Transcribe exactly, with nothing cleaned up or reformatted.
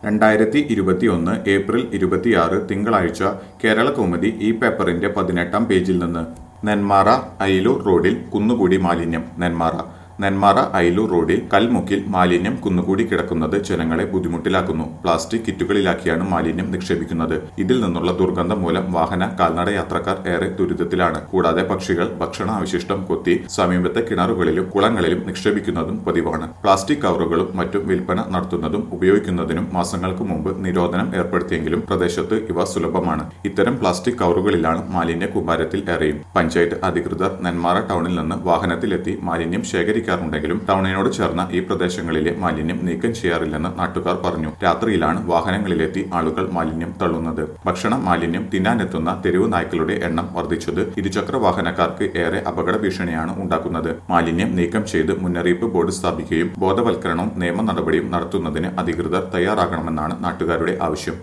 രണ്ടായിരത്തി ഇരുപത്തിയൊന്ന് ഏപ്രിൽ ഇരുപത്തിയാറ് തിങ്കളാഴ്ച കേരള കൗമുദി ഈ പേപ്പറിന്റെ പതിനെട്ടാം പേജിൽ നിന്ന് നെന്മാറ അയിലൂർ റോഡിൽ കുന്നുകൂടി മാലിന്യം. നെന്മാറ നെന്മാറ അയിലൂർ റോഡിൽ കൽമുക്കിൽ മാലിന്യം കുന്നുകൂടി കിടക്കുന്നത് ജനങ്ങളെ ബുദ്ധിമുട്ടിലാക്കുന്നു. പ്ലാസ്റ്റിക് കിറ്റുകളിലാക്കിയാണ് മാലിന്യം നിക്ഷേപിക്കുന്നത്. ഇതിൽ നിന്നുള്ള ദുർഗന്ധം മൂലം വാഹന കാൽനട യാത്രക്കാർ ഏറെ ദുരിതത്തിലാണ്. കൂടാതെ പക്ഷികൾ ഭക്ഷണാവശിഷ്ടം കൊത്തി സമീപത്തെ കിണറുകളിലും കുളങ്ങളിലും നിക്ഷേപിക്കുന്നതും പതിവാണ്. പ്ലാസ്റ്റിക് കവറുകളും മറ്റും വിൽപ്പന നടത്തുന്നതും ഉപയോഗിക്കുന്നതിനും മാസങ്ങൾക്ക് മുമ്പ് നിരോധനം ഏർപ്പെടുത്തിയെങ്കിലും പ്രദേശത്ത് ഇവ സുലഭമാണ്. ഇത്തരം പ്ലാസ്റ്റിക് കവറുകളിലാണ് മാലിന്യ കൂമ്പാരത്തിൽ ഏറെയും. പഞ്ചായത്ത് അധികൃതർ നെന്മാറ ടൗണിൽ നിന്ന് വാഹനത്തിലെത്തി മാലിന്യം ശേഖരിക്കും ുണ്ടെങ്കിലും ടൗണിനോട് ചേർന്ന ഈ പ്രദേശങ്ങളിലെ മാലിന്യം നീക്കം ചെയ്യാറില്ലെന്ന് നാട്ടുകാർ പറഞ്ഞു. രാത്രിയിലാണ് വാഹനങ്ങളിലെത്തി ആളുകൾ മാലിന്യം തള്ളുന്നത്. ഭക്ഷണ മാലിന്യം തിന്നാനെത്തുന്ന തെരുവ് നായ്ക്കളുടെ എണ്ണം വർദ്ധിച്ചത് ഇരുചക്ര വാഹനക്കാർക്ക് ഏറെ അപകട ഭീഷണിയാണ് ഉണ്ടാക്കുന്നത്. മാലിന്യം നീക്കം ചെയ്ത് മുന്നറിയിപ്പ് ബോർഡ് സ്ഥാപിക്കുകയും ബോധവൽക്കരണവും നിയമ നടപടിയും നടത്തുന്നതിന് അധികൃതർ തയ്യാറാകണമെന്നാണ് നാട്ടുകാരുടെ ആവശ്യം.